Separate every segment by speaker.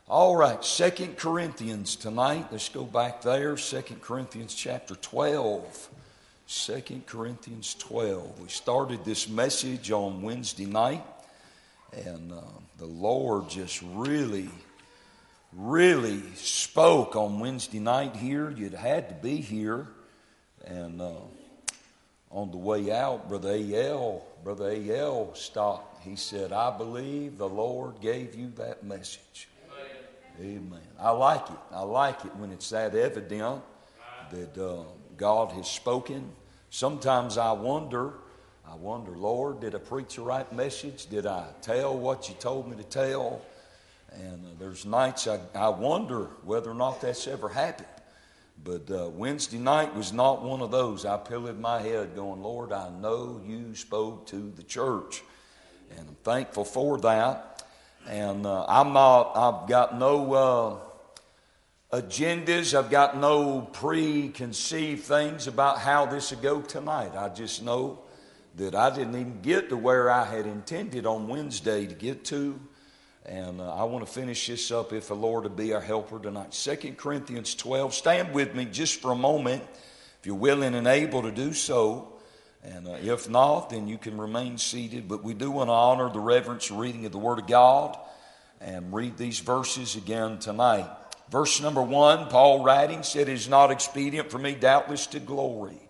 Speaker 1: All right, 2 Corinthians tonight. Let's go back there. 2 Corinthians chapter 12. 2 Corinthians 12. We started this message on Wednesday night, and the Lord just really spoke on Wednesday night here. You'd had to be here. And on the way out, Brother A.L. stopped. He said, "I believe the Lord gave you that message." Amen. I like it when it's that evident that God has spoken. Sometimes I wonder, Lord, did I preach the right message? Did I tell what you told me to tell? And there's nights I wonder whether or not that's ever happened. But Wednesday night was not one of those. I pillowed my head going, Lord, I know you spoke to the church. And I'm thankful for that. And I've got no agendas. I've got no preconceived things about how this will go tonight. I just know that I didn't even get to where I had intended on Wednesday to get to. And I want to finish this up if the Lord will be our helper tonight. 2 Corinthians 12. Stand with me just for a moment, if you're willing and able to do so. And if not, then you can remain seated. But we do want to honor the reverence reading of the Word of God and read these verses again tonight. Verse number 1, Paul writing said, "It is not expedient for me doubtless to glory.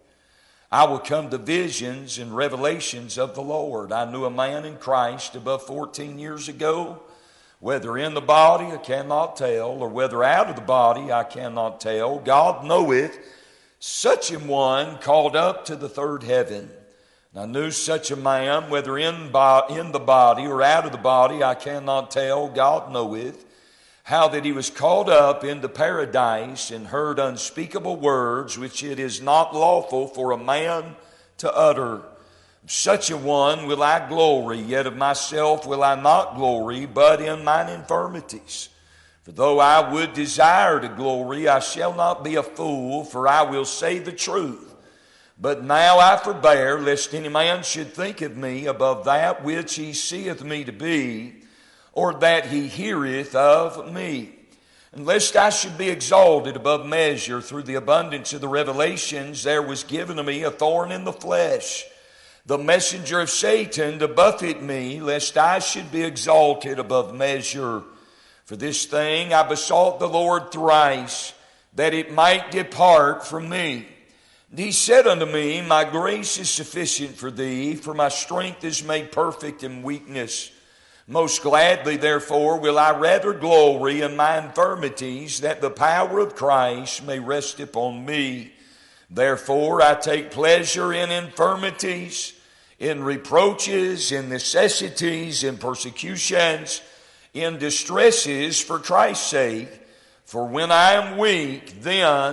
Speaker 1: I will come to visions and revelations of the Lord. I knew a man in Christ above 14 years ago, whether in the body I cannot tell, or whether out of the body I cannot tell. God knoweth, such an one called up to the third heaven. And I knew such a man, whether in the body or out of the body I cannot tell. God knoweth, how that he was called up into paradise, and heard unspeakable words which it is not lawful for a man to utter. Such a one will I glory, yet of myself will I not glory, but in mine infirmities. For though I would desire to glory, I shall not be a fool, for I will say the truth. But now I forbear, lest any man should think of me above that which he seeth me to be, or that he heareth of me. And lest I should be exalted above measure through the abundance of the revelations, there was given to me a thorn in the flesh, the messenger of Satan, to buffet me, lest I should be exalted above measure. For this thing I besought the Lord thrice, that it might depart from me. And he said unto me, My grace is sufficient for thee, for my strength is made perfect in weakness. Most gladly, therefore, will I rather glory in my infirmities, that the power of Christ may rest upon me. Therefore I take pleasure in infirmities, in reproaches, in necessities, in persecutions, in distresses for Christ's sake. For when I am weak, then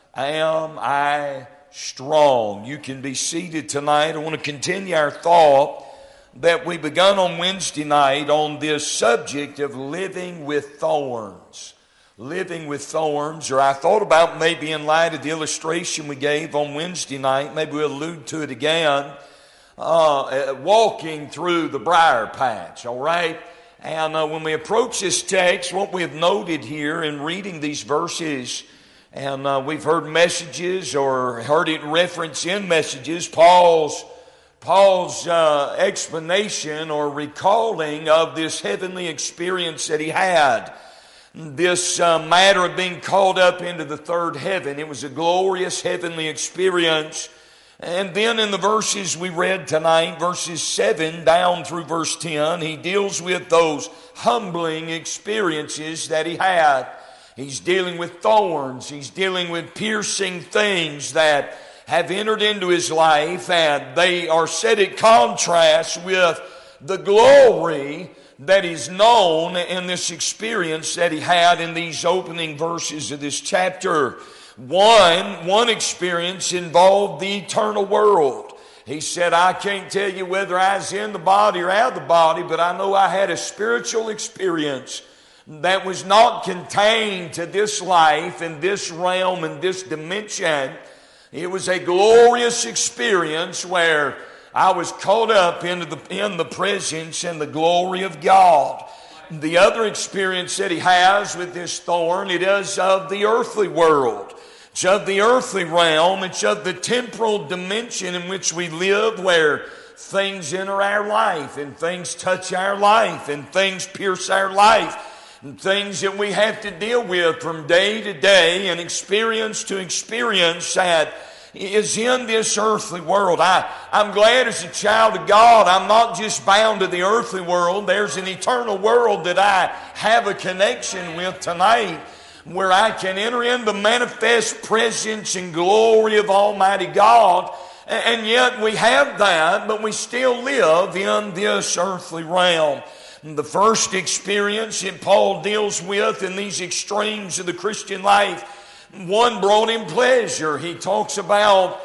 Speaker 1: am I strong." You can be seated tonight. I want to continue our thought that we begun on Wednesday night on this subject of living with thorns. Living with thorns, or I thought about maybe in light of the illustration we gave on Wednesday night, maybe we'll allude to it again, walking through the briar patch, all right? And when we approach this text, what we have noted here in reading these verses, and we've heard messages or heard it referenced in messages, Paul's explanation or recalling of this heavenly experience that he had. This matter of being called up into the third heaven. It was a glorious heavenly experience. And then in the verses we read tonight, verses 7 down through verse 10, he deals with those humbling experiences that he had. He's dealing with thorns. He's dealing with piercing things that have entered into his life, and they are set in contrast with the glory that is known in this experience that he had in these opening verses of this chapter. One experience involved the eternal world. He said, I can't tell you whether I was in the body or out of the body, but I know I had a spiritual experience that was not contained to this life and this realm and this dimension. It was a glorious experience where I was caught up in the presence and the glory of God. the other experience that he has with this thorn, it is of the earthly world. It's of the earthly realm. It's of the temporal dimension in which we live, where things enter our life and things touch our life and things pierce our life and things that we have to deal with from day to day and experience to experience that is in this earthly world. I'm glad as a child of God, I'm not just bound to the earthly world. There's an eternal world that I have a connection with tonight, where I can enter in the manifest presence and glory of Almighty God. And yet we have that, but we still live in this earthly realm. The first experience that Paul deals with in these extremes of the Christian life, one brought him pleasure. He talks about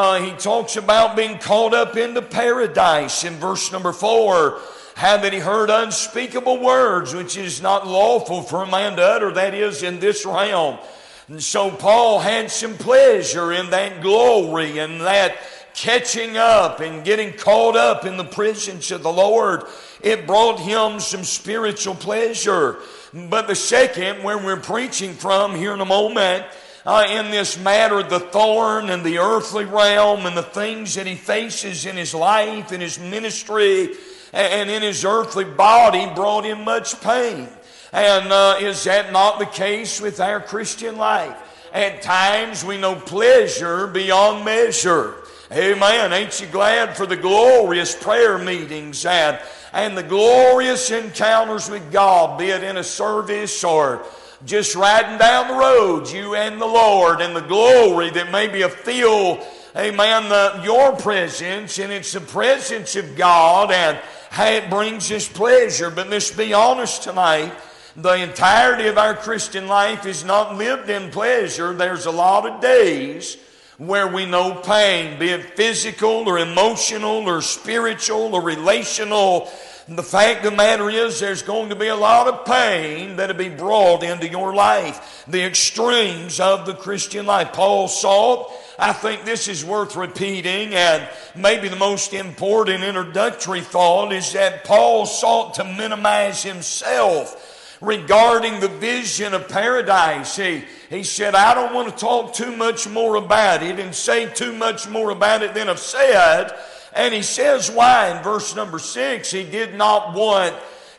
Speaker 1: being caught up into paradise in verse number 4. How that he heard unspeakable words, which is not lawful for a man to utter, that is, in this realm. And so Paul had some pleasure in that glory and that catching up and getting caught up in the presence of the Lord. It brought him some spiritual pleasure. But the second, where we're preaching from here in a moment, in this matter of the thorn and the earthly realm and the things that he faces in his life, in his ministry, and in his earthly body, brought him much pain. And is that not the case with our Christian life? At times we know pleasure beyond measure. Amen. Ain't you glad for the glorious prayer meetings and the glorious encounters with God, be it in a service or just riding down the road, you and the Lord, and the glory that maybe feel, amen, your presence, and it's the presence of God and how it brings us pleasure. But let's be honest tonight, the entirety of our Christian life is not lived in pleasure. There's a lot of days where we know pain, be it physical or emotional or spiritual or relational. The fact of the matter is there's going to be a lot of pain that'll be brought into your life. The extremes of the Christian life. Paul saw it. I think this is worth repeating, and maybe the most important introductory thought is that Paul sought to minimize himself regarding the vision of paradise. He said, I don't want to talk too much more about it and say too much more about it than I've said. And he says why in verse number 6. He did not want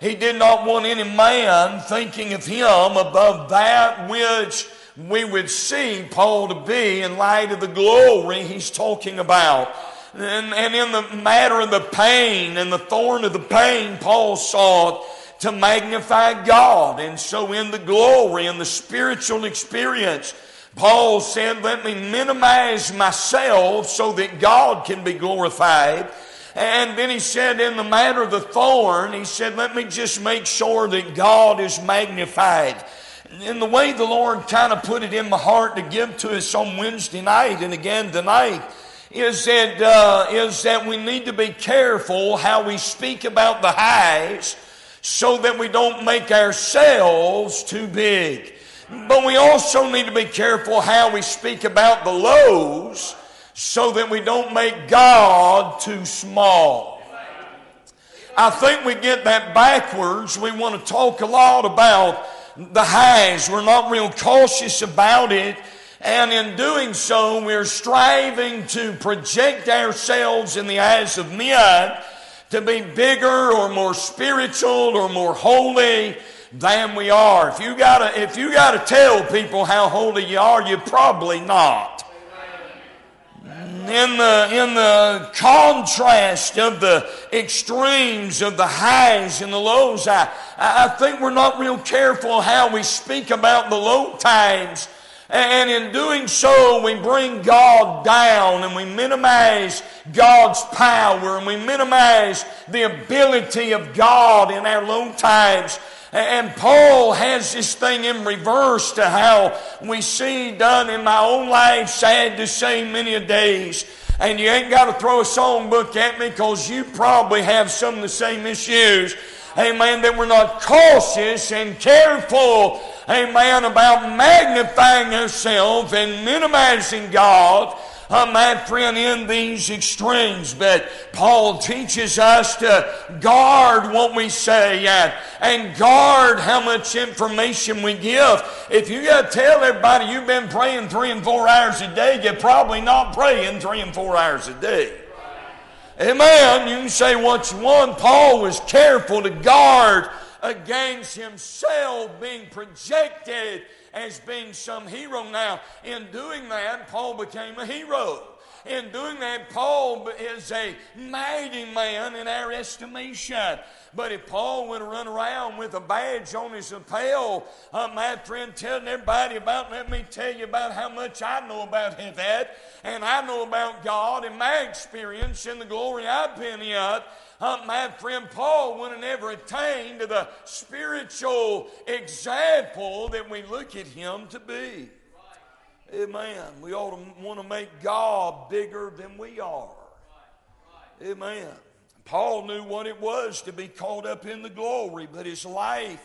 Speaker 1: any man thinking of him above that which we would see Paul to be in light of the glory he's talking about. And in the matter of the pain and the thorn of the pain, Paul sought to magnify God. And so in the glory and the spiritual experience, Paul said, let me minimize myself so that God can be glorified. And then he said, in the matter of the thorn, he said, let me just make sure that God is magnified. And the way the Lord kind of put it in my heart to give to us on Wednesday night and again tonight is that we need to be careful how we speak about the highs so that we don't make ourselves too big. But we also need to be careful how we speak about the lows so that we don't make God too small. I think we get that backwards. We want to talk a lot about the highs. We're not real cautious about it. And in doing so, we're striving to project ourselves in the eyes of men to be bigger or more spiritual or more holy than we are. If you gotta tell people how holy you are, you're probably not. In the contrast of the extremes of the highs and the lows, I think we're not real careful how we speak about the low times. And in doing so, we bring God down and we minimize God's power and we minimize the ability of God in our low times. And Paul has this thing in reverse to how we see done in my own life, sad to say, many a days. And you ain't got to throw a songbook at me because you probably have some of the same issues. Amen, that we're not cautious and careful, amen, about magnifying ourselves and minimizing God. my friend, in these extremes. But Paul teaches us to guard what we say and guard how much information we give. If you got to tell everybody you've been praying 3 and 4 hours a day, you're probably not praying 3 and 4 hours a day. Amen. You can say what you want. Paul was careful to guard against himself being projected as being some hero. Now, in doing that, Paul became a hero. In doing that, Paul is a mighty man in our estimation. But if Paul would run around with a badge on his lapel, my friend, telling everybody about, let me tell you about how much I know about that, and I know about God and my experience and the glory I've been in, my friend, Paul would have never attained to the spiritual example that we look at him to be. Amen. We ought to want to make God bigger than we are. Amen. Paul knew what it was to be caught up in the glory, but his life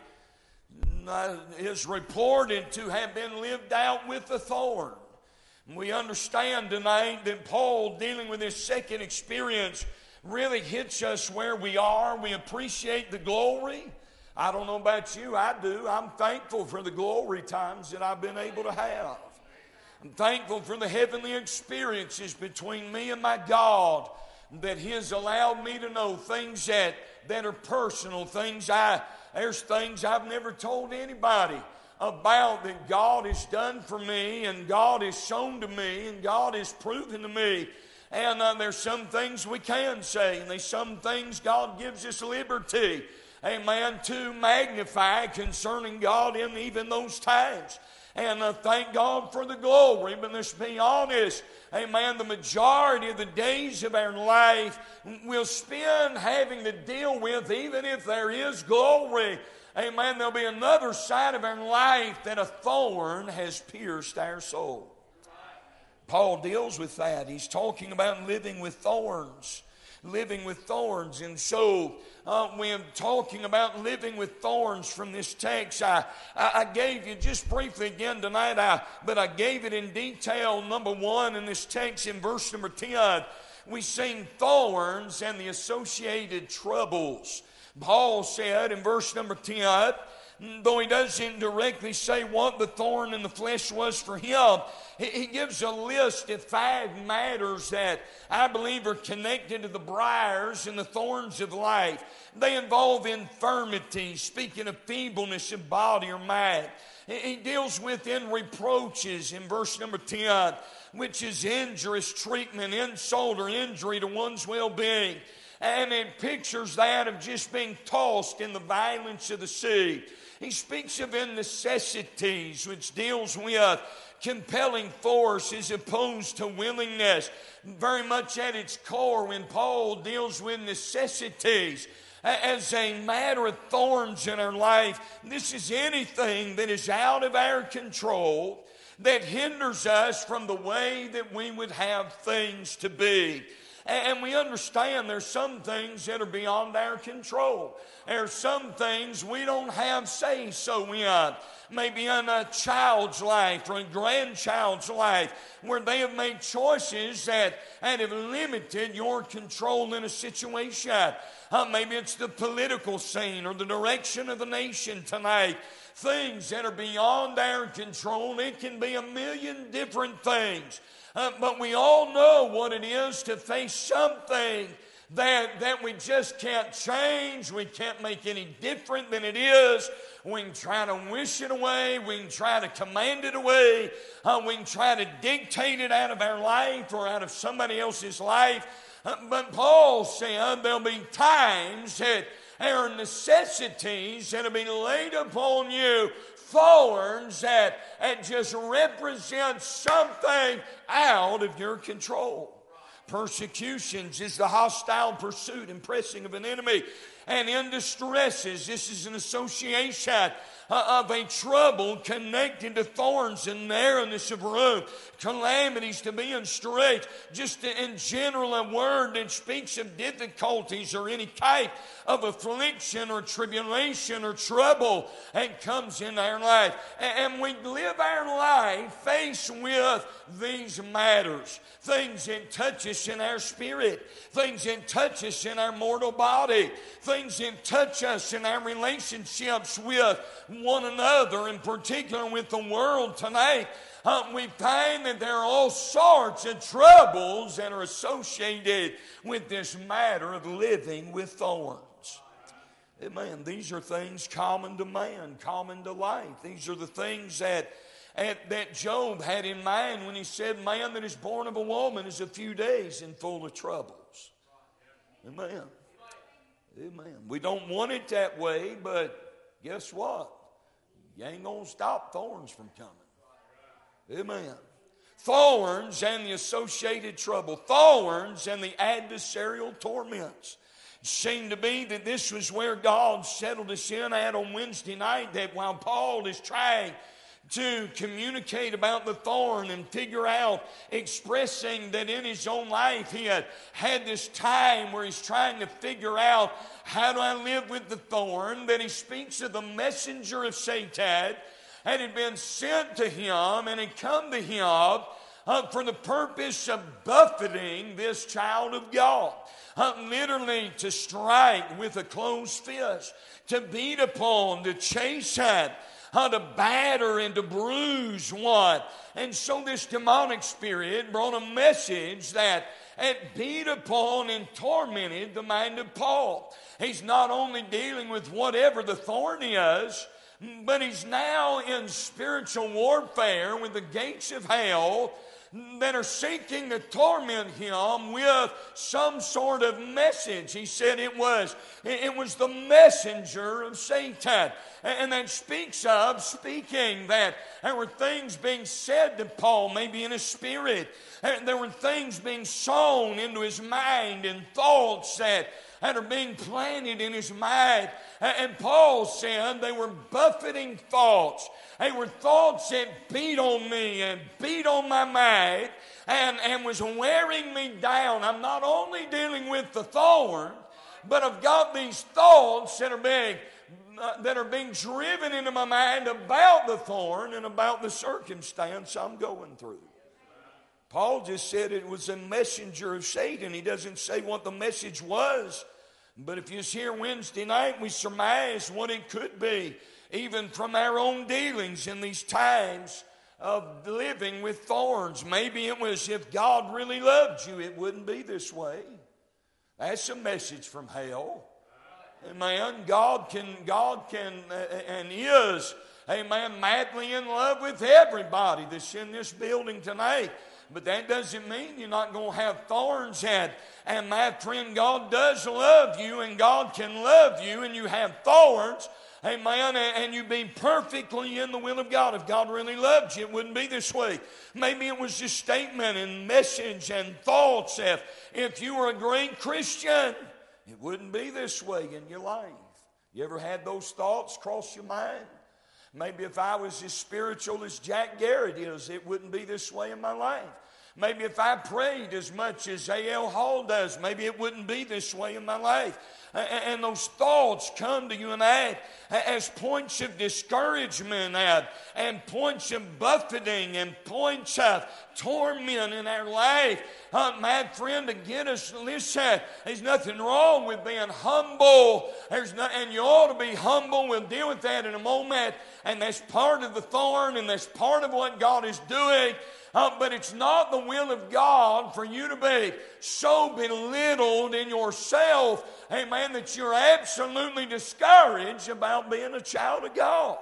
Speaker 1: is reported to have been lived out with the thorn. We understand tonight that Paul, dealing with his second experience, really hits us where we are. We appreciate the glory. I don't know about you, I do. I'm thankful for the glory times that I've been able to have. I'm thankful for the heavenly experiences between me and my God, that He has allowed me to know things that are personal, there's things I've never told anybody about that God has done for me, and God has shown to me, and God has proven to me. And there's some things we can say, and there's some things God gives us liberty, amen, to magnify concerning God in even those times. And thank God for the glory. But let's be honest, amen, the majority of the days of our life we'll spend having to deal with, even if there is glory, amen, there'll be another side of our life that a thorn has pierced our soul. Paul deals with that. He's talking about living with thorns. Living with thorns. And so when talking about living with thorns from this text, I gave you just briefly again tonight, but I gave it in detail. Number 1 in this text, in verse number 10, we seen thorns and the associated troubles. Paul said in verse number 10, though he doesn't directly say what the thorn in the flesh was for him, he gives a list of 5 matters that I believe are connected to the briars and the thorns of life. They involve infirmity, speaking of feebleness of body or mind. He deals with in reproaches in verse number 10, which is injurious treatment, insult, or injury to one's well-being. And it pictures that of just being tossed in the violence of the sea. He speaks of in necessities, which deals with compelling force as opposed to willingness. Very much at its core, when Paul deals with necessities as a matter of thorns in our life, this is anything that is out of our control that hinders us from the way that we would have things to be. And we understand there's some things that are beyond our control. There's some things we don't have say-so in. Maybe in a child's life or a grandchild's life, where they have made choices that have limited your control in a situation. Maybe it's the political scene or the direction of the nation tonight. Things that are beyond our control. It can be a million different things. But we all know what it is to face something that we just can't change. We can't make any different than it is. We can try to wish it away. We can try to command it away. We can try to dictate it out of our life or out of somebody else's life. But Paul said there'll be times that there are necessities that will be laid upon you, thorns that just represent something out of your control. Persecutions is the hostile pursuit and pressing of an enemy. And in distresses, this is an association of a trouble connected to thorns and narrowness of road, calamities to being straight, just in general a word that speaks of difficulties or any type of affliction or tribulation or trouble that comes in our life. And we live our life faced with these matters, things that touch us in our spirit, things that touch us in our mortal body, things that touch us in our relationships with one another, in particular with the world tonight. We find that there are all sorts of troubles that are associated with this matter of living with thorns. Amen. These are things common to man, common to life. These are the things that Job had in mind when he said, man that is born of a woman is a few days and full of troubles. Amen. Amen. We don't want it that way, but guess what? You ain't going to stop thorns from coming. Amen. Thorns and the associated trouble. Thorns and the adversarial torments. It seemed to be that this was where God settled us in at on Wednesday night, that while Paul is trying to communicate about the thorn and figure out, expressing that in his own life he had this time where he's trying to figure out, how do I live with the thorn? That he speaks of the messenger of Satan and had been sent to him and had come to him for the purpose of buffeting this child of God. Literally to strike with a closed fist, to beat upon, to chase at, to batter and to bruise one. And so this demonic spirit brought a message that had beat upon and tormented the mind of Paul. He's not only dealing with whatever the thorn is, but he's now in spiritual warfare with the gates of hell that are seeking to torment him with some sort of message. He said it was the messenger of Satan. And that speaks of speaking, that there were things being said to Paul, maybe in his spirit. There were things being sown into his mind and thoughts that are being planted in his mind. And Paul said they were buffeting thoughts. They were thoughts that beat on me and beat on my mind and was wearing me down. I'm not only dealing with the thorn, but I've got these thoughts that are being driven into my mind about the thorn and about the circumstance I'm going through. Paul just said it was a messenger of Satan. He doesn't say what the message was. But if you was here Wednesday night, we surmised what it could be, even from our own dealings in these times of living with thorns. Maybe it was, if God really loved you, it wouldn't be this way. That's a message from hell. Amen. God can and is, amen, madly in love with everybody that's in this building tonight. But that doesn't mean you're not going to have thorns. And my friend, God does love you, and God can love you, and you have thorns. Amen. And you be perfectly in the will of God. If God really loved you, it wouldn't be this way. Maybe it was just statement and message and thoughts. If you were a great Christian, it wouldn't be this way in your life. You ever had those thoughts cross your mind? Maybe if I was as spiritual as Jack Garrett is, it wouldn't be this way in my life. Maybe if I prayed as much as A.L. Hall does, maybe it wouldn't be this way in my life. And those thoughts come to you and I as points of discouragement and points of buffeting and points of torment in our life. My friend, to get us, listen, there's nothing wrong with being humble. And you ought to be humble. We'll deal with that in a moment. And that's part of the thorn, and that's part of what God is doing. But it's not the will of God for you to be so belittled in yourself, amen, that you're absolutely discouraged about being a child of God.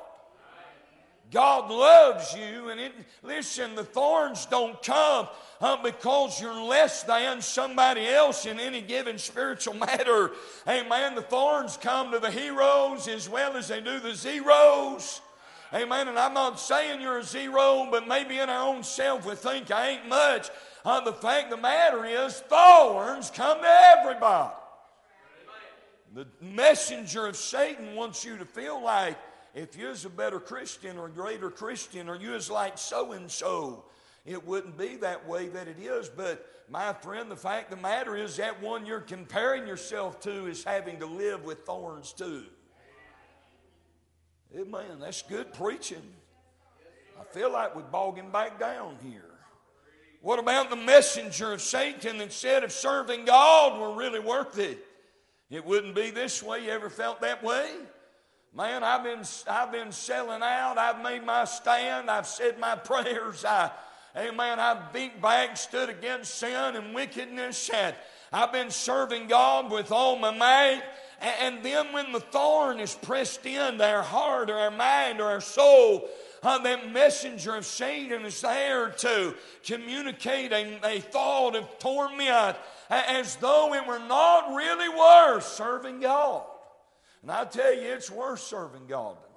Speaker 1: God loves you, and listen, the thorns don't come because you're less than somebody else in any given spiritual matter. Amen. The thorns come to the heroes as well as they do the zeros. Amen. And I'm not saying you're a zero, but maybe in our own self we think I ain't much. The fact of the matter is, thorns come to everybody. The messenger of Satan wants you to feel like if you was a better Christian or a greater Christian, or you was like so-and-so, it wouldn't be that way that it is. But my friend, the fact of the matter is that one you're comparing yourself to is having to live with thorns too. Amen. That's good preaching. I feel like we're bogging back down here. What about the messenger of Satan that said if serving God were really worth it? It wouldn't be this way. You ever felt that way? Man, I've been selling out. I've made my stand. I've said my prayers. I've beat back, stood against sin and wickedness. And I've been serving God with all my might. And then when the thorn is pressed into our heart or our mind or our soul, that messenger of Satan is there to communicate a thought of torment as though it were not really worth serving God. And I tell you, it's worth serving God tonight.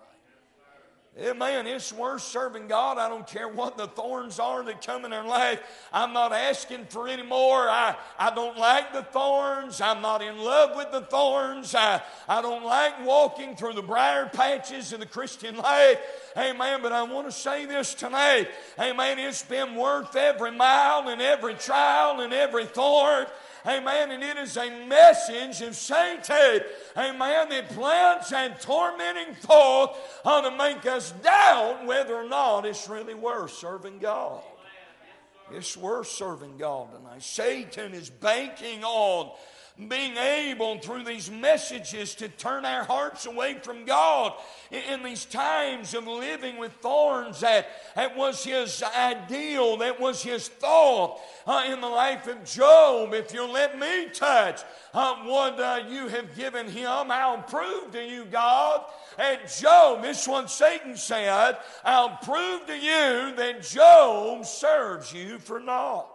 Speaker 1: Amen. It's worth serving God. I don't care what the thorns are that come in our life. I'm not asking for any more. I don't like the thorns. I'm not in love with the thorns. I don't like walking through the briar patches of the Christian life. Amen. But I want to say this tonight. Amen. It's been worth every mile and every trial and every thorn. Amen. And it is a message of Satan. Amen. That plants and tormenting thought to make us doubt whether or not it's really worth serving God. It's worth serving God tonight. Satan is banking on being able through these messages to turn our hearts away from God in these times of living with thorns. That was his ideal, that was his thought in the life of Job. If you'll let me touch what you have given him, I'll prove to you, God. And Job, this is what Satan said, I'll prove to you that Job serves you for naught.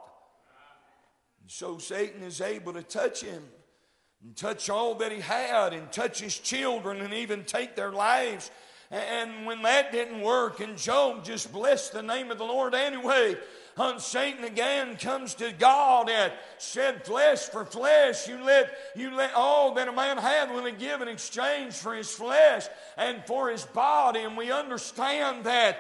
Speaker 1: So Satan is able to touch him and touch all that he had and touch his children and even take their lives. And when that didn't work and Job just blessed the name of the Lord anyway, Satan again comes to God and said, flesh for flesh. You let all that a man had will he give in exchange for his flesh and for his body. And we understand that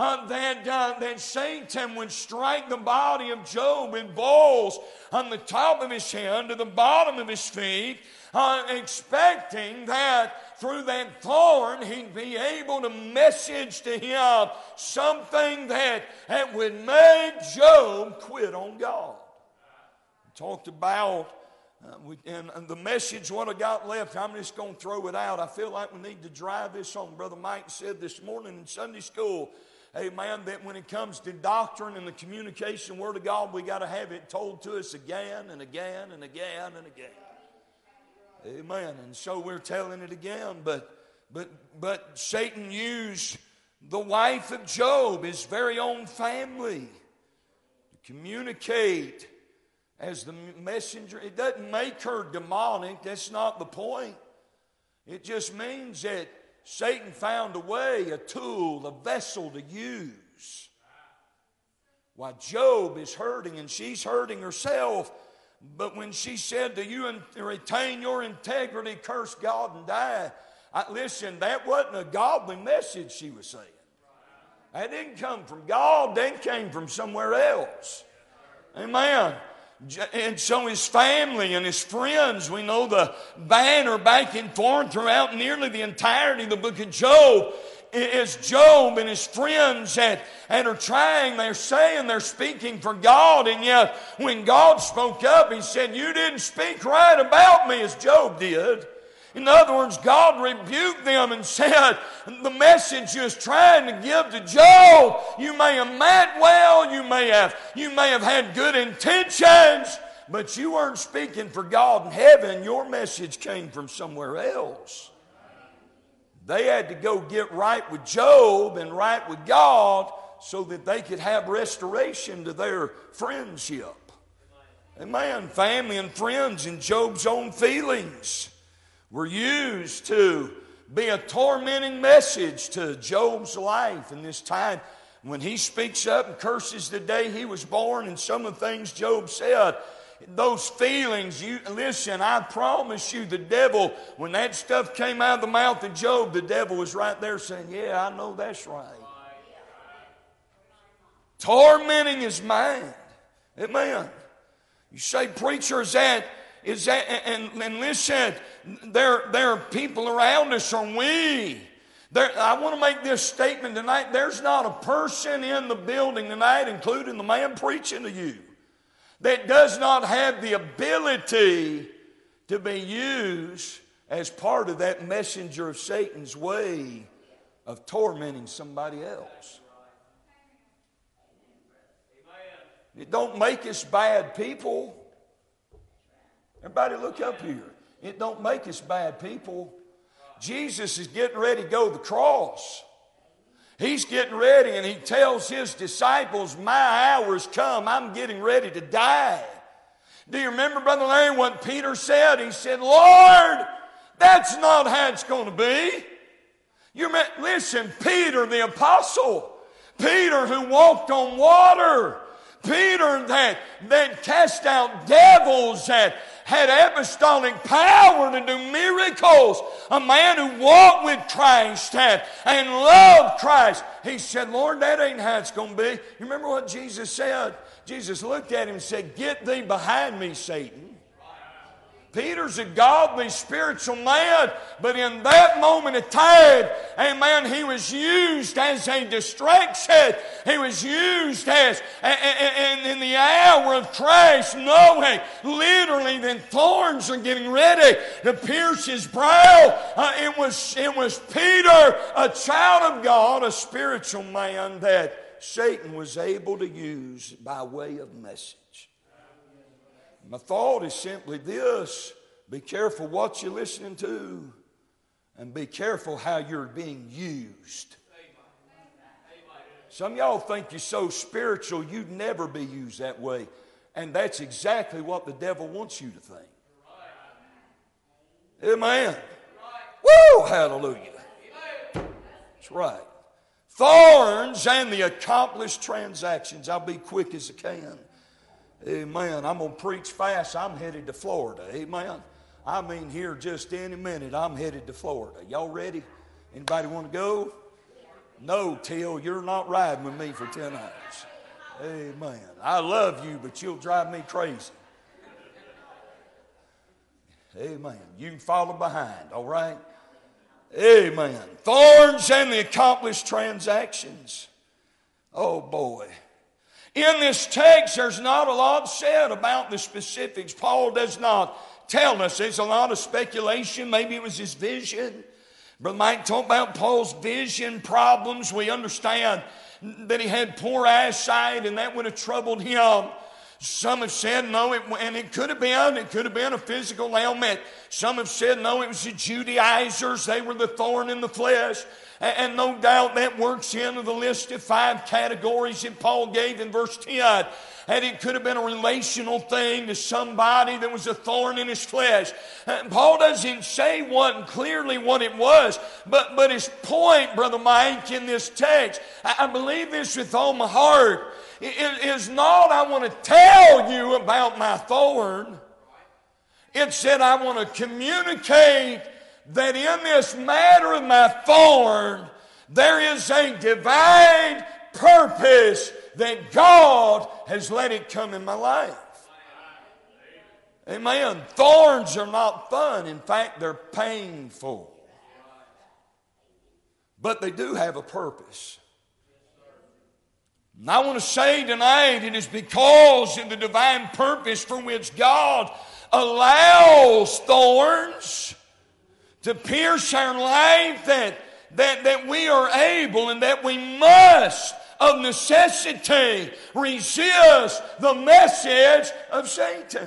Speaker 1: Satan would strike the body of Job with balls on the top of his head to the bottom of his feet, expecting that through that thorn he'd be able to message to him something that would make Job quit on God. We talked about and the message, what I got left, I'm just going to throw it out. I feel like we need to drive this home. Brother Mike said this morning in Sunday school, amen, that when it comes to doctrine and the communication word of God, we got to have it told to us again and again and again and again. Amen. And so we're telling it again, but Satan used the wife of Job, his very own family, to communicate as the messenger. It doesn't make her demonic. That's not the point. It just means that Satan found a way, a tool, a vessel to use. While Job is hurting and she's hurting herself, but when she said to you, retain your integrity, curse God and die. Listen, that wasn't a godly message she was saying. That didn't come from God. That came from somewhere else. Amen. And so his family and his friends, we know the banner back and forth throughout nearly the entirety of the book of Job, is Job and his friends that are trying, they're saying they're speaking for God, and yet when God spoke up, he said, you didn't speak right about me as Job did. In other words, God rebuked them and said, the message you was trying to give to Job, you may have meant well, you may have had good intentions, but you weren't speaking for God in heaven. Your message came from somewhere else. They had to go get right with Job and right with God so that they could have restoration to their friendship. Amen. Family and friends and Job's own feelings were used to be a tormenting message to Job's life in this time when he speaks up and curses the day he was born and some of the things Job said. those feelings, listen, I promise you, the devil, when that stuff came out of the mouth of Job, the devil was right there saying, yeah, I know that's right. Tormenting his mind. Amen. You say, preacher, is that, and listen, there are people around us, are we? I want to make this statement tonight. There's not a person in the building tonight, including the man preaching to you, that does not have the ability to be used as part of that messenger of Satan's way of tormenting somebody else. It don't make us bad people. Everybody look up here. It don't make us bad people. Jesus is getting ready to go to the cross. He's getting ready and he tells his disciples, my hour's come. I'm getting ready to die. Do you remember, Brother Larry, what Peter said? He said, Lord, that's not how it's going to be. Listen, Peter the apostle, Peter who walked on water, Peter that cast out devils, that had apostolic power to do miracles, a man who walked with Christ and loved Christ. He said, Lord, that ain't how it's going to be. You remember what Jesus said? Jesus looked at him and said, get thee behind me, Satan. Peter's a godly, spiritual man, but in that moment of time, amen, he was used as a distraction. He was used as, and in the hour of Christ, knowing literally that thorns are getting ready to pierce his brow. It was Peter, a child of God, a spiritual man that Satan was able to use by way of message. My thought is simply this: be careful what you're listening to, and be careful how you're being used. Some of y'all think you're so spiritual you'd never be used that way, and that's exactly what the devil wants you to think. Amen. Woo! Hallelujah. That's right. Thorns and the accomplished transactions. I'll be quick as I can. Amen. I'm going to preach fast. I'm headed to Florida. Amen. I mean, here just any minute, I'm headed to Florida. Y'all ready? Anybody want to go? No, Till, you're not riding with me for 10 hours. Amen. I love you, but you'll drive me crazy. Amen. You can follow behind, all right? Amen. Thorns and the accomplished transactions. Oh, boy. In this text, there's not a lot said about the specifics. Paul does not tell us. There's a lot of speculation. Maybe it was his vision. Brother Mike talked about Paul's vision problems. We understand that he had poor eyesight and that would have troubled him. Some have said no, it could have been a physical ailment. Some have said no, it was the Judaizers. They were the thorn in the flesh. And no doubt that works into the list of 5 categories that Paul gave in verse 10. And it could have been a relational thing to somebody that was a thorn in his flesh. And Paul doesn't say clearly what it was. But his point, Brother Mike, in this text, I believe this with all my heart, it is not I want to tell you about my thorn. It said I want to communicate that in this matter of my thorn, there is a divine purpose that God has let it come in my life. Amen. Thorns are not fun. In fact, they're painful. But they do have a purpose. And I want to say tonight, it is because of the divine purpose for which God allows thorns to pierce our life that we are able and that we must of necessity resist the message of Satan.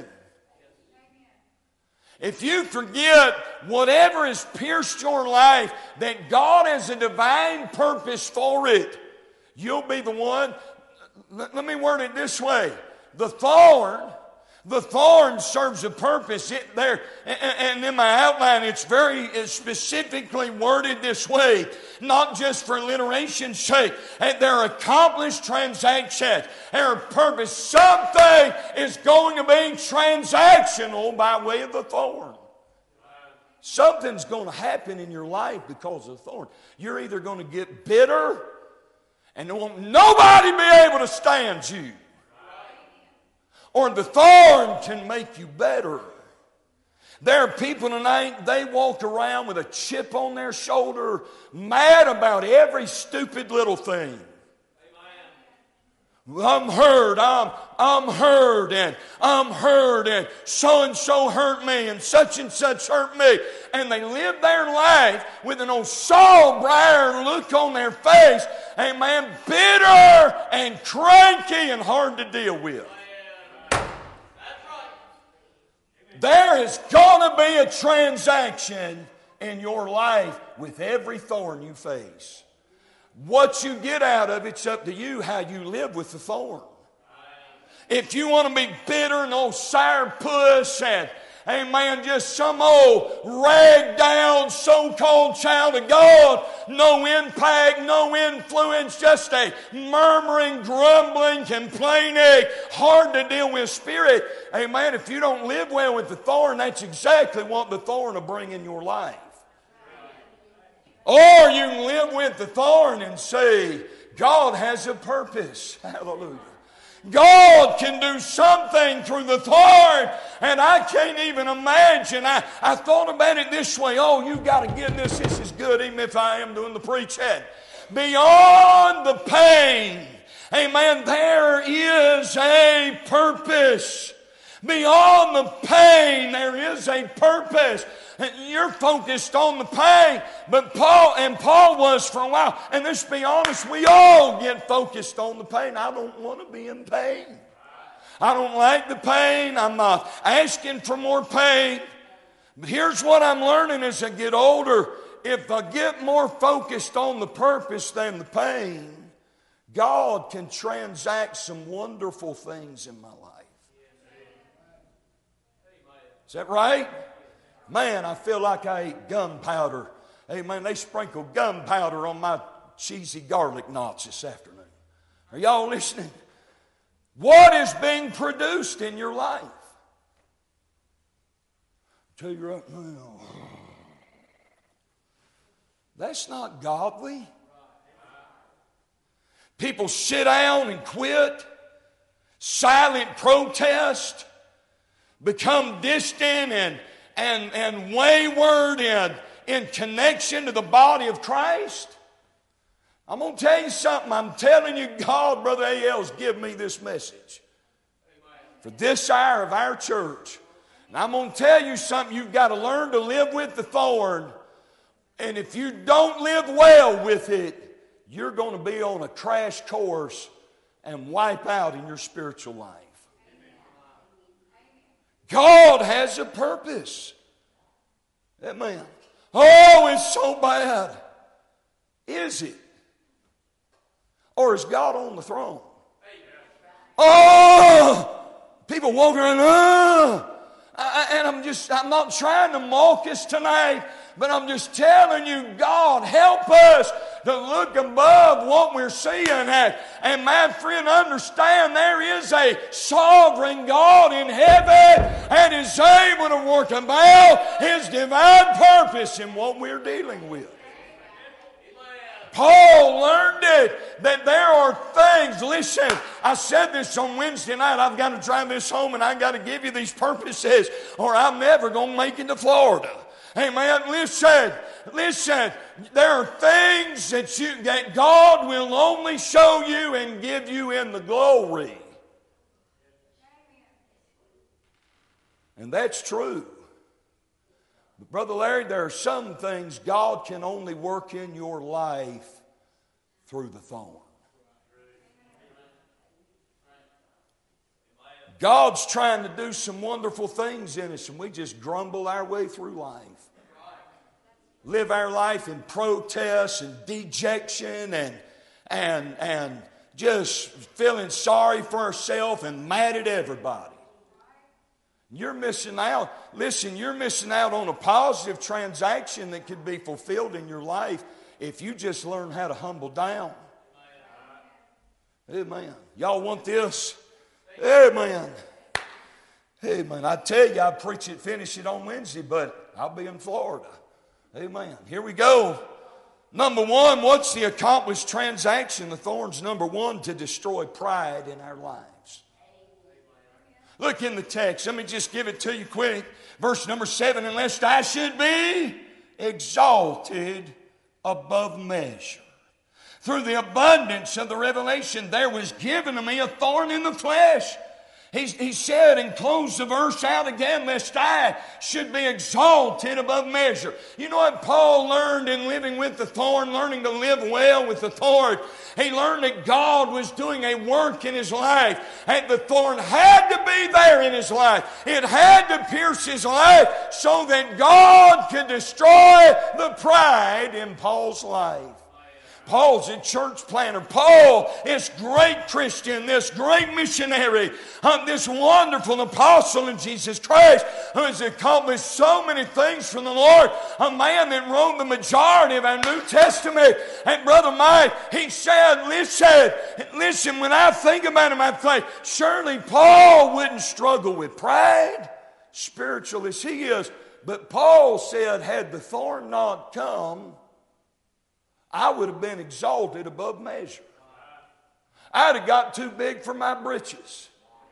Speaker 1: If you forget whatever has pierced your life, that God has a divine purpose for it, you'll be the one. Let me word it this way. The thorn The thorn serves a purpose. And in my outline, it's very specifically worded this way, not just for alliteration's sake. And they're accomplished transactions. They're a purpose. Something is going to be transactional by way of the thorn. Something's going to happen in your life because of the thorn. You're either going to get bitter and there won't nobody be able to stand you, or the thorn can make you better. There are people tonight, they walk around with a chip on their shoulder, mad about every stupid little thing. I'm hurt, I'm hurt, and I'm hurt, and so-and-so hurt me, and such hurt me. And they live their life with an old sour-briar look on their face, amen, bitter and cranky and hard to deal with. There is going to be a transaction in your life with every thorn you face. What you get out of it's up to you how you live with the thorn. If you want to be bitter and old sourpuss and, amen, just some old rag down so-called child of God, no impact, no influence, just a murmuring, grumbling, complaining, hard to deal with spirit, amen, if you don't live well with the thorn, that's exactly what the thorn will bring in your life. Or you can live with the thorn and say, God has a purpose. Hallelujah. God can do something through the thorn, and I can't even imagine. I thought about it this way. Oh, you've got to get this. This is good, even if I am doing the preaching. Beyond the pain, amen, there is a purpose. Beyond the pain, there is a purpose. You're focused on the pain, but Paul was for a while. And let's be honest, we all get focused on the pain. I don't want to be in pain. I don't like the pain. I'm not asking for more pain. But here's what I'm learning as I get older. If I get more focused on the purpose than the pain, God can transact some wonderful things in my life. Is that right? Man, I feel like I ate gunpowder. Amen. They sprinkled gunpowder on my cheesy garlic knots this afternoon. Are y'all listening? What is being produced in your life? I'll tell you right now, that's not godly. People sit down and quit, silent protest, become distant and wayward in connection to the body of Christ. I'm going to tell you something. I'm telling you, God, Brother A.L.'s give me this message for this hour of our church. And I'm going to tell you something. You've got to learn to live with the thorn. And if you don't live well with it, you're going to be on a crash course and wipe out in your spiritual life. God has a purpose. Amen. Oh, it's so bad. Is it? Or is God on the throne? Oh, people walking around, and I'm not trying to mock us tonight, but I'm just telling you, God, help us to look above what we're seeing at. And my friend, understand there is a sovereign God in heaven and is able to work about His divine purpose in what we're dealing with. Paul learned it, that there are things. Listen, I said this on Wednesday night. I've got to drive this home and I've got to give you these purposes or I'm never going to make it to Florida. Amen. Listen. There are things that God will only show you and give you in the glory. And that's true. But Brother Larry, there are some things God can only work in your life through the thorn. God's trying to do some wonderful things in us and we just grumble our way through life. Live our life in protest and dejection and just feeling sorry for ourselves and mad at everybody. You're missing out. Listen, you're missing out on a positive transaction that could be fulfilled in your life if you just learn how to humble down. Amen. Y'all want this? Amen. Amen. I tell you, I preach it, finish it on Wednesday, but I'll be in Florida. Amen. Here we go. Number one, what's the accomplished transaction? The thorns, number one, to destroy pride in our lives. Look in the text. Let me just give it to you quick. Verse number 7, "Unless I should be exalted above measure. Through the abundance of the revelation, there was given to me a thorn in the flesh." He said and closed the verse out again, "Lest I should be exalted above measure." You know what Paul learned in living with the thorn, learning to live well with the thorn? He learned that God was doing a work in his life, and the thorn had to be there in his life. It had to pierce his life so that God could destroy the pride in Paul's life. Paul's a church planter. Paul is great Christian, this great missionary, this wonderful apostle of Jesus Christ who has accomplished so many things from the Lord. A man that wrote the majority of our New Testament. And Brother Mike, he said, listen, when I think about him, I think, surely Paul wouldn't struggle with pride, spiritual as he is. But Paul said, had the thorn not come, I would have been exalted above measure. I'd have got too big for my britches.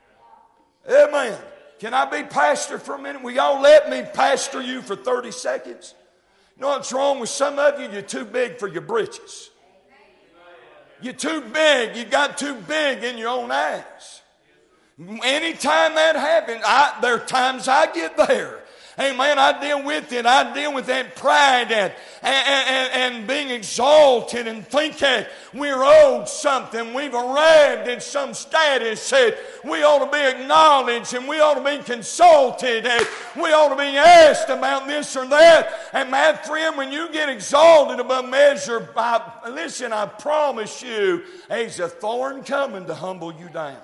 Speaker 1: Amen. Can I be pastor for a minute? Will y'all let me pastor you for 30 seconds? You know what's wrong with some of you? You're too big for your britches. You're too big. You got too big in your own eyes. Anytime that happens, there are times I get there. Amen. I deal with it. I deal with that pride and being exalted and thinking we're owed something. We've arrived at some status that we ought to be acknowledged and we ought to be consulted and we ought to be asked about this or that. And my friend, when you get exalted above measure, listen, I promise you, there's a thorn coming to humble you down.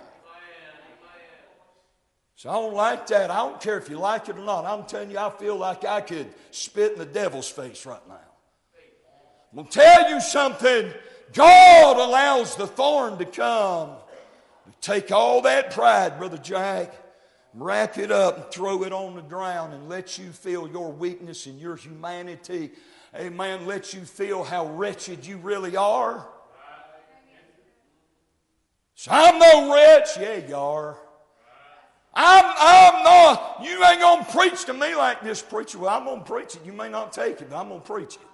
Speaker 1: So I don't like that. I don't care if you like it or not. I'm telling you, I feel like I could spit in the devil's face right now. I'm going to tell you something. God allows the thorn to come. Take all that pride, Brother Jack, wrap it up and throw it on the ground and let you feel your weakness and your humanity. Amen. Let you feel how wretched you really are. So I'm no wretch. Yeah, you are. I'm not. You ain't going to preach to me like this preacher. Well, I'm going to preach it. You may not take it, but I'm going to preach it.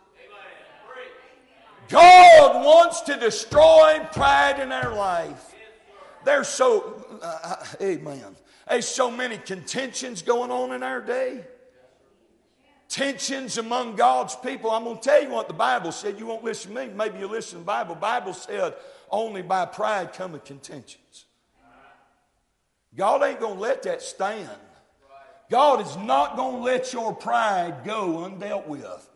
Speaker 1: God wants to destroy pride in our life. There's amen. There's so many contentions going on in our day. Tensions among God's people. I'm going to tell you what the Bible said. You won't listen to me. Maybe you listen to the Bible. The Bible said only by pride cometh contentions. God ain't going to let that stand. God is not going to let your pride go undealt with.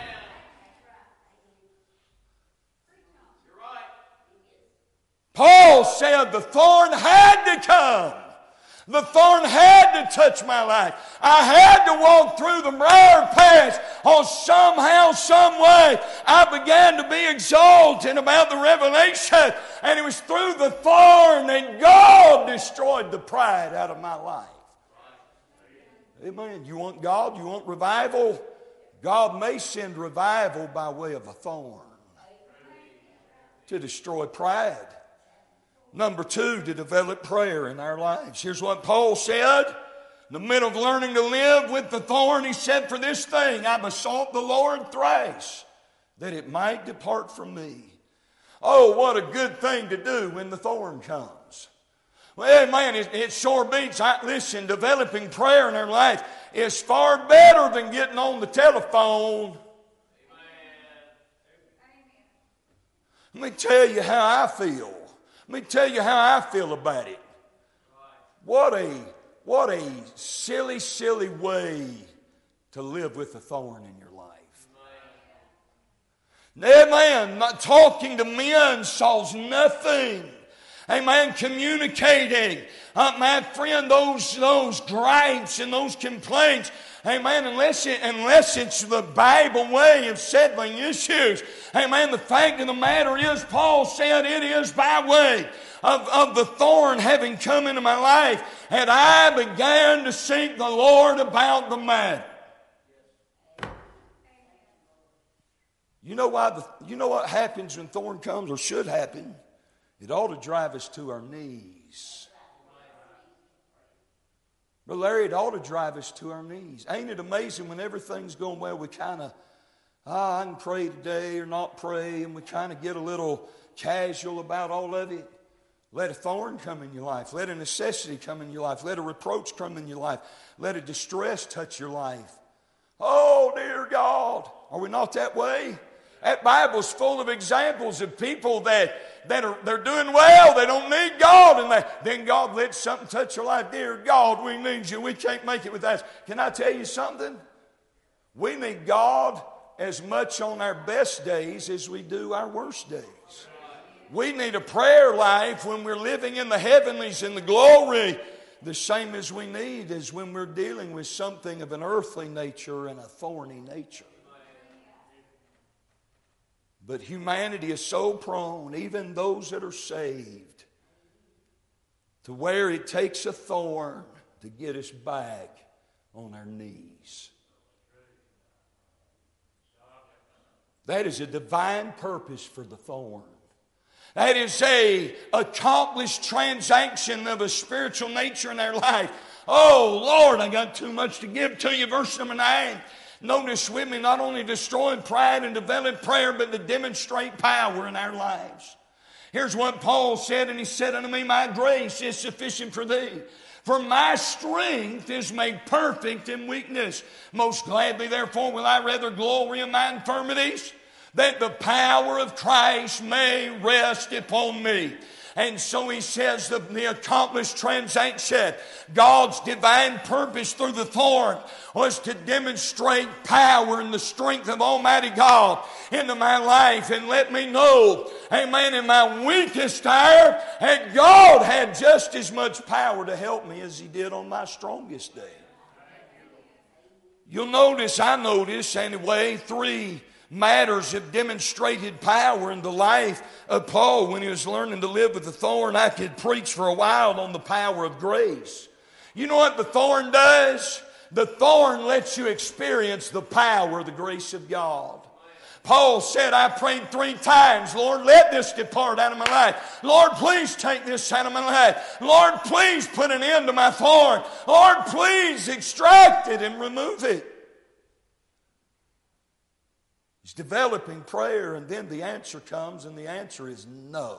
Speaker 1: Paul said the thorn had to come. The thorn had to touch my life. I had to walk through the briar patch, or somehow, some way, I began to be exalted about the revelation. And it was through the thorn that God destroyed the pride out of my life. Amen. You want God? You want revival? God may send revival by way of a thorn to destroy pride. Number 2, to develop prayer in our lives. Here's what Paul said. In the middle of learning to live with the thorn, he said, "For this thing I besought the Lord thrice, that it might depart from me." Oh, what a good thing to do when the thorn comes. Well, man, it sure beats. Listen, developing prayer in our life is far better than getting on the telephone. Let me tell you how I feel. Let me tell you how I feel about it. What a silly, silly way to live with a thorn in your life. Amen. Not talking to men solves nothing. Amen. Communicating. My friend, those gripes and those complaints, amen, unless it's the Bible way of settling issues. Amen. The fact of the matter is, Paul said, it is by way of the thorn having come into my life, and I began to seek the Lord about the matter. You know what happens when thorn comes, or should happen? It ought to drive us to our knees. Brother Larry, it ought to drive us to our knees. Ain't it amazing when everything's going well, we kind of, I can pray today or not pray, and we kind of get a little casual about all of it. Let a thorn come in your life. Let a necessity come in your life. Let a reproach come in your life. Let a distress touch your life. Oh, dear God. Are we not that way? That Bible's full of examples of people they're doing well. They don't need God. And then God lets something touch their life. Dear God, we need you. We can't make it without you. Can I tell you something? We need God as much on our best days as we do our worst days. We need a prayer life when we're living in the heavenlies in the glory, the same as we need as when we're dealing with something of an earthly nature and a thorny nature. But humanity is so prone, even those that are saved, to where it takes a thorn to get us back on our knees. That is a divine purpose for the thorn. That is a accomplished transaction of a spiritual nature in our life. Oh, Lord, I got too much to give to you. Verse number 9. Notice with me, not only destroying pride and developing prayer, but to demonstrate power in our lives. Here's what Paul said, and he said unto me, my grace is sufficient for thee. For my strength is made perfect in weakness. Most gladly, therefore, will I rather glory in my infirmities, that the power of Christ may rest upon me. And so he says the accomplished transaction, God's divine purpose through the thorn was to demonstrate power and the strength of Almighty God into my life and let me know, amen, in my weakest hour, that God had just as much power to help me as He did on my strongest day. You'll notice, I notice anyway, 3 matters have demonstrated power in the life of Paul when he was learning to live with the thorn. I could preach for a while on the power of grace. You know what the thorn does? The thorn lets you experience the power of the grace of God. Paul said, I prayed 3 times, Lord, let this depart out of my life. Lord, please take this out of my life. Lord, please put an end to my thorn. Lord, please extract it and remove it. He's developing prayer, and then the answer comes, and the answer is no.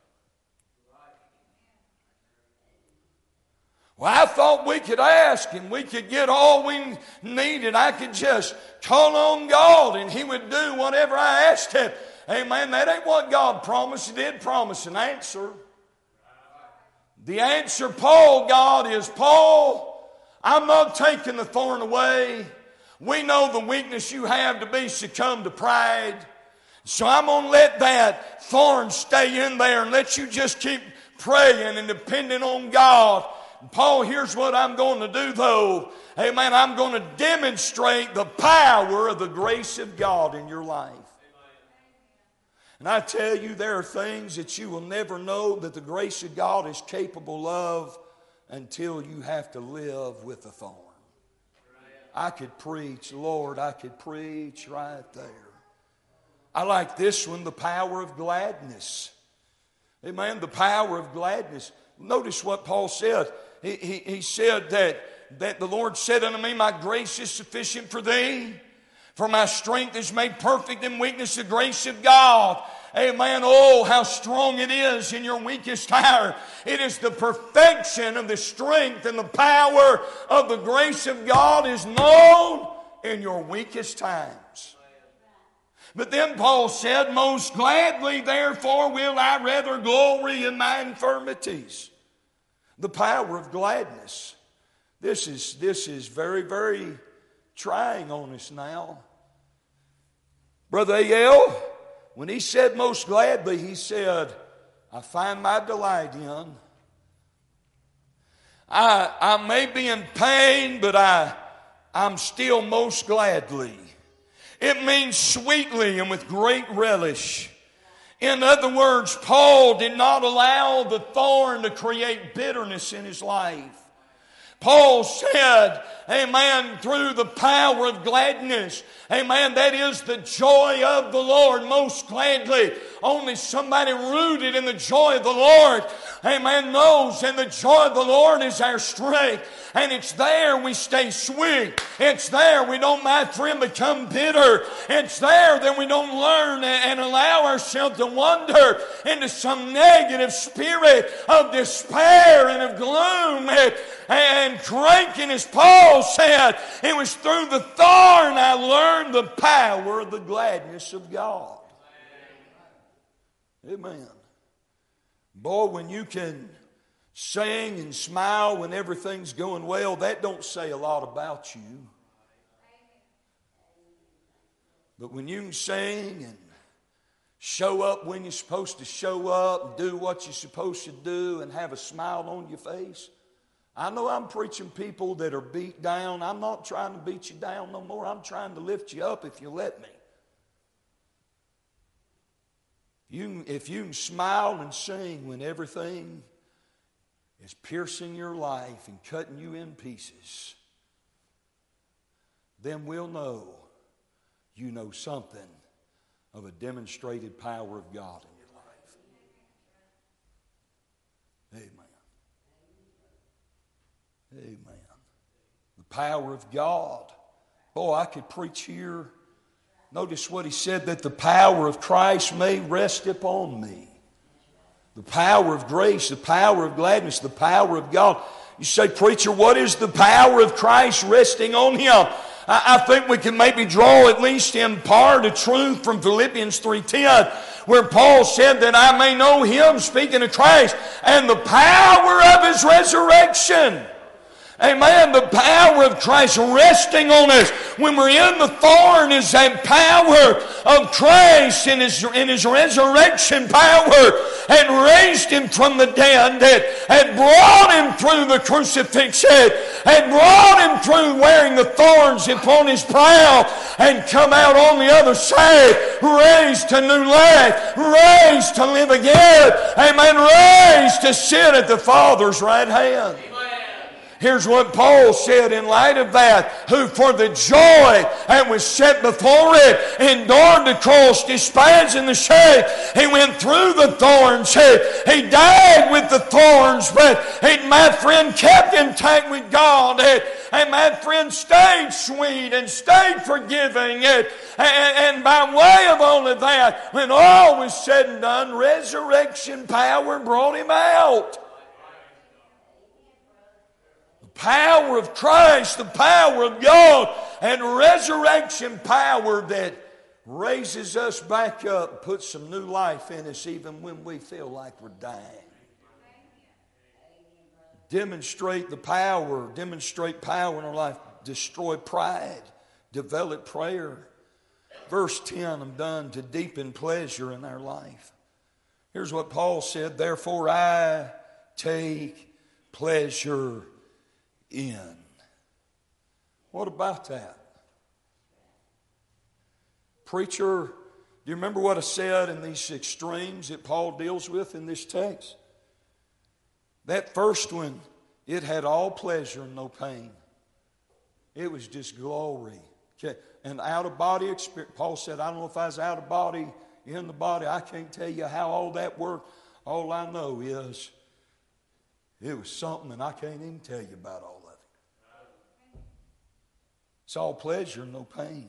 Speaker 1: Well, I thought we could ask and we could get all we needed. I could just call on God and He would do whatever I asked Him. Amen. That ain't what God promised. He did promise an answer. The answer Paul got is, Paul, I'm not taking the thorn away. We know the weakness you have to be succumb to pride. So I'm going to let that thorn stay in there and let you just keep praying and depending on God. Paul, here's what I'm going to do though. Amen. I'm going to demonstrate the power of the grace of God in your life. And I tell you, there are things that you will never know that the grace of God is capable of until you have to live with the thorn. I could preach, Lord, I could preach right there. I like this one, the power of gladness. Amen, the power of gladness. Notice what Paul said. He said that the Lord said unto me, my grace is sufficient for thee, for my strength is made perfect in weakness, the grace of God. Amen. Oh, how strong it is in your weakest hour. It is the perfection of the strength and the power of the grace of God is known in your weakest times. But then Paul said, most gladly, therefore, will I rather glory in my infirmities. The power of gladness. This is very, very trying on us now. Brother A.L., when he said most gladly, he said, I find my delight in. I may be in pain, but I'm still most gladly. It means sweetly and with great relish. In other words, Paul did not allow the thorn to create bitterness in his life. Paul said, amen, through the power of gladness, amen, that is the joy of the Lord most gladly. Only somebody rooted in the joy of the Lord, amen, knows, and the joy of the Lord is our strength. And it's there we stay sweet. It's there we don't, my friend, become bitter. It's there that we don't learn and allow ourselves to wander into some negative spirit of despair and of gloom and cranking. As Paul said, it was through the thorn I learned the power of the gladness of God. Amen. Boy, when you can sing and smile when everything's going well, that don't say a lot about you. But when you can sing and show up when you're supposed to show up and do what you're supposed to do and have a smile on your face. I know I'm preaching people that are beat down. I'm not trying to beat you down no more. I'm trying to lift you up if you let me. If you can smile and sing when everything is piercing your life and cutting you in pieces, then we'll know you know something of a demonstrated power of God in your life. Amen. Amen. The power of God. Boy, I could preach here. Notice what he said, that the power of Christ may rest upon me. The power of grace, the power of gladness, the power of God. You say, preacher, what is the power of Christ resting on him? I think we can maybe draw at least in part a truth from Philippians 3:10, where Paul said that I may know him, speaking of Christ, and the power of his resurrection. Amen. The power of Christ resting on us when we're in the thorn is that power of Christ in his resurrection power, and raised him from the dead, and brought him through the crucifixion, and brought him through wearing the thorns upon his brow, and come out on the other side raised to new life, raised to live again, amen, raised to sit at the Father's right hand. Here's what Paul said in light of that, who for the joy that was set before it endured the cross, despising the shame. He went through the thorns. He died with the thorns, but he, my friend, kept intact with God. And my friend stayed sweet and stayed forgiving. And by way of all of that, when all was said and done, resurrection power brought him out. Power of Christ, the power of God, and resurrection power that raises us back up, puts some new life in us even when we feel like we're dying. Demonstrate the power, demonstrate power in our life, destroy pride, develop prayer. Verse 10, I'm done, to deepen pleasure in our life. Here's what Paul said, therefore I take pleasure in. What about that? Preacher, do you remember what I said in these extremes that Paul deals with in this text? That first one, it had all pleasure and no pain. It was just glory. Okay. An out-of-body experience. Paul said, I don't know if I was out of body, in the body. I can't tell you how all that worked. All I know is it was something, and I can't even tell you about all of it. It's all pleasure, no pain.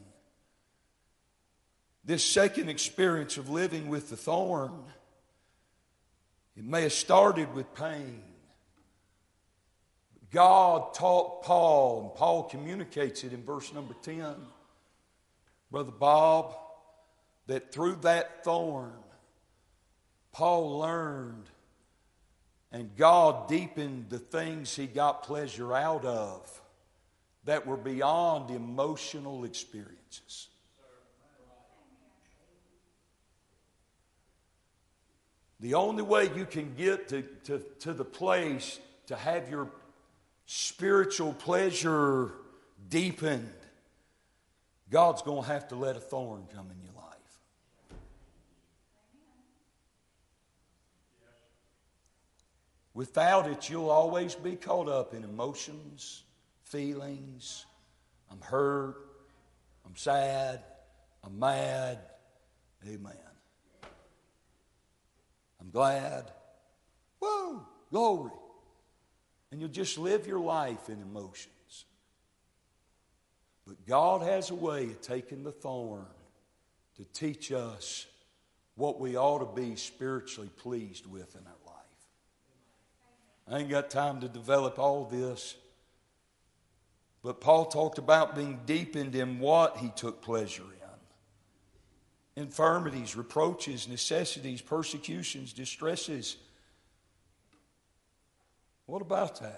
Speaker 1: This second experience of living with the thorn, it may have started with pain. God taught Paul, and Paul communicates it in verse number 10. Brother Bob, that through that thorn, Paul learned, and God deepened the things he got pleasure out of that were beyond emotional experiences. The only way you can get to the place to have your spiritual pleasure deepened, God's going to have to let a thorn come in your life. Without it, you'll always be caught up in emotions, feelings. I'm hurt. I'm sad. I'm mad. Amen. I'm glad. Woo! Glory. And you'll just live your life in emotions. But God has a way of taking the thorn to teach us what we ought to be spiritually pleased with in our life. I ain't got time to develop all this. But Paul talked about being deepened in what he took pleasure in. Infirmities, reproaches, necessities, persecutions, distresses. What about that?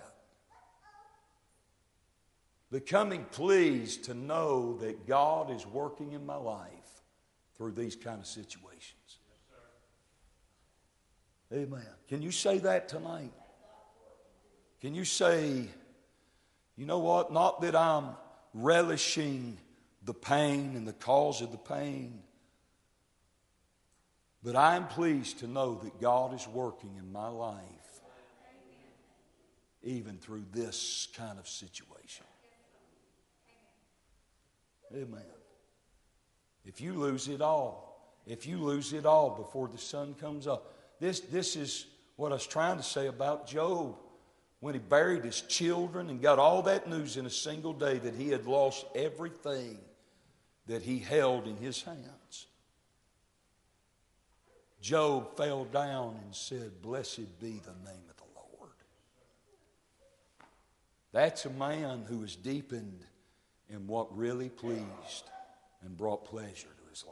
Speaker 1: Becoming pleased to know that God is working in my life through these kind of situations. Amen. Can you say that tonight? Can you say, you know what? Not that I'm relishing the pain and the cause of the pain, but I'm pleased to know that God is working in my life, even through this kind of situation. Amen. If you lose it all before the sun comes up, this is what I was trying to say about Job. When he buried his children and got all that news in a single day that he had lost everything that he held in his hands. Job fell down and said, "Blessed be the name of the Lord." That's a man who was deepened in what really pleased and brought pleasure to his life.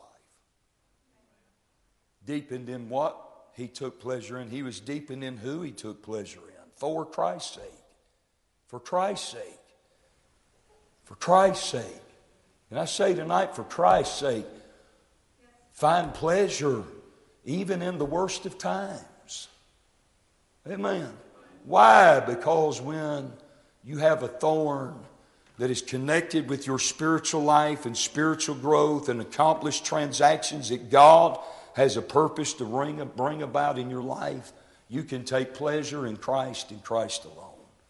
Speaker 1: Deepened in what he took pleasure in. He was deepened in who he took pleasure in. For Christ's sake. For Christ's sake. For Christ's sake. And I say tonight, for Christ's sake, find pleasure even in the worst of times. Amen. Why? Because when you have a thorn that is connected with your spiritual life and spiritual growth and accomplished transactions that God has a purpose to bring about in your life, you can take pleasure in Christ and Christ alone.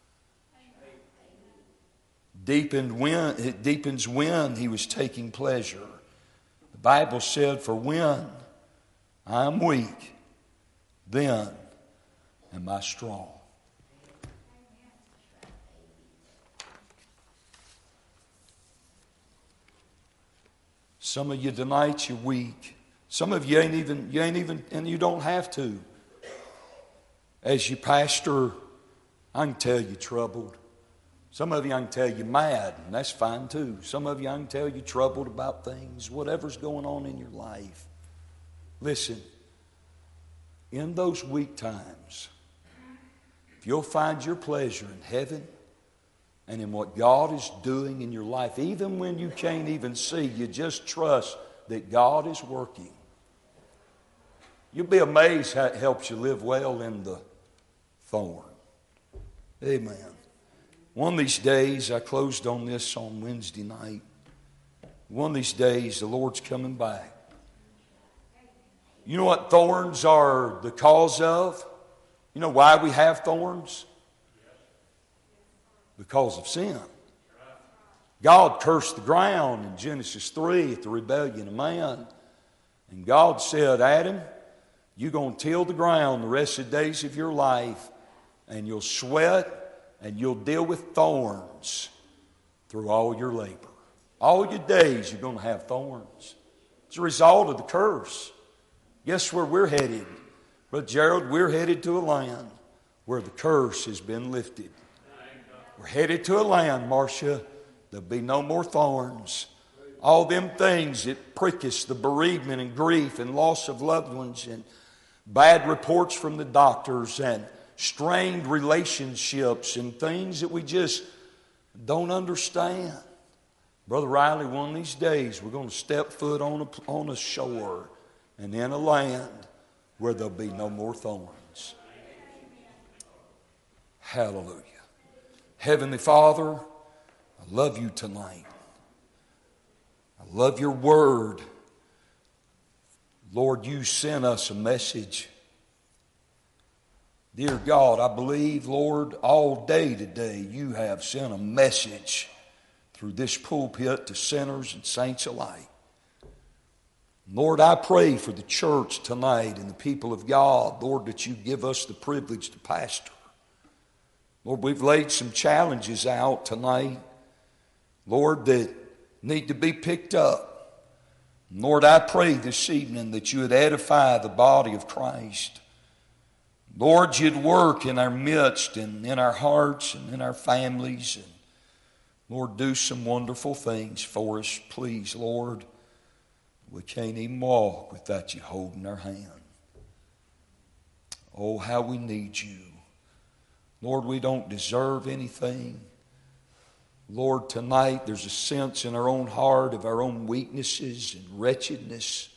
Speaker 1: It deepens when he was taking pleasure. The Bible said, "For when I am weak, then am I strong." Some of you tonight, you're weak. Some of you ain't even, and you don't have to. As your pastor, I can tell you troubled. Some of you I can tell you mad, and that's fine too. Some of you I can tell you troubled about things, whatever's going on in your life. Listen, in those weak times, if you'll find your pleasure in heaven and in what God is doing in your life, even when you can't even see, you just trust that God is working. You'll be amazed how it helps you live well in the thorn. Amen. One of these days, I closed on this on Wednesday night. One of these days, the Lord's coming back. You know what thorns are the cause of? You know why we have thorns? Because of sin. God cursed the ground in Genesis 3 at the rebellion of man. And God said, "Adam, you're going to till the ground the rest of the days of your life, and you'll sweat and you'll deal with thorns through all your labor. All your days you're going to have thorns." It's a result of the curse. Guess where we're headed? Brother Gerald, we're headed to a land where the curse has been lifted. We're headed to a land, Marcia, there'll be no more thorns. All them things that prick us, the bereavement and grief and loss of loved ones and bad reports from the doctors and strained relationships and things that we just don't understand. Brother Riley, one of these days we're going to step foot on a shore and in a land where there'll be no more thorns. Hallelujah. Heavenly Father, I love you tonight. I love your word. Lord, you sent us a message. Dear God, I believe, Lord, all day today you have sent a message through this pulpit to sinners and saints alike. Lord, I pray for the church tonight and the people of God, Lord, that you give us the privilege to pastor. Lord, we've laid some challenges out tonight, Lord, that need to be picked up. Lord, I pray this evening that you would edify the body of Christ. Lord, you'd work in our midst and in our hearts and in our families. And Lord, do some wonderful things for us. Please, Lord, we can't even walk without you holding our hand. Oh, how we need you. Lord, we don't deserve anything. Lord, tonight there's a sense in our own heart of our own weaknesses and wretchedness.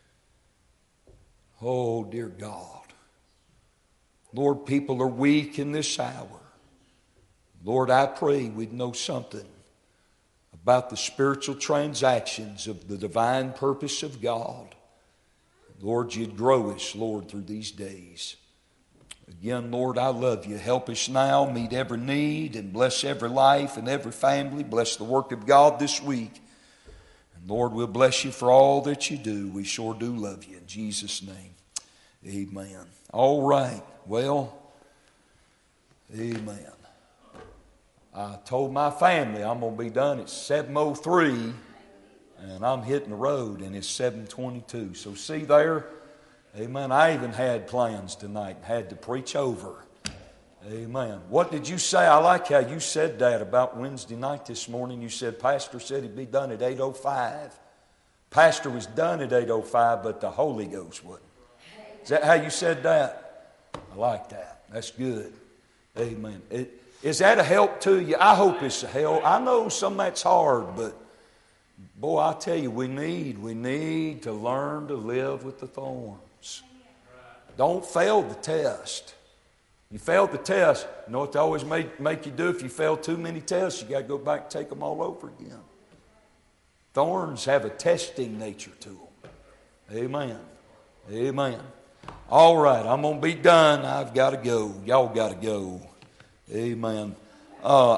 Speaker 1: Oh, dear God. Lord, people are weak in this hour. Lord, I pray we'd know something about the spiritual transactions of the divine purpose of God. Lord, you'd grow us, Lord, through these days. Again, Lord, I love you. Help us now, meet every need, and bless every life and every family. Bless the work of God this week. And Lord, we'll bless you for all that you do. We sure do love you. In Jesus' name, amen. All right. Well, amen. I told my family I'm going to be done at 7:03, and I'm hitting the road, and it's 7:22. So see there, amen, I even had plans tonight, had to preach over. Amen. What did you say? I like how you said that about Wednesday night this morning. You said, Pastor said he'd be done at 8:05. Pastor was done at 8:05, but the Holy Ghost wasn't. Is that how you said that? I like that. That's good. Amen. Is that a help to you? I hope it's a help. I know some of that's hard, but boy, I tell you, we need to learn to live with the thorns. Don't fail the test. You failed the test. You know what they always make you do if you fail too many tests? You got to go back and take them all over again. Thorns have a testing nature to them. Amen. Amen. All right, I'm going to be done. I've got to go. Y'all got to go. Amen.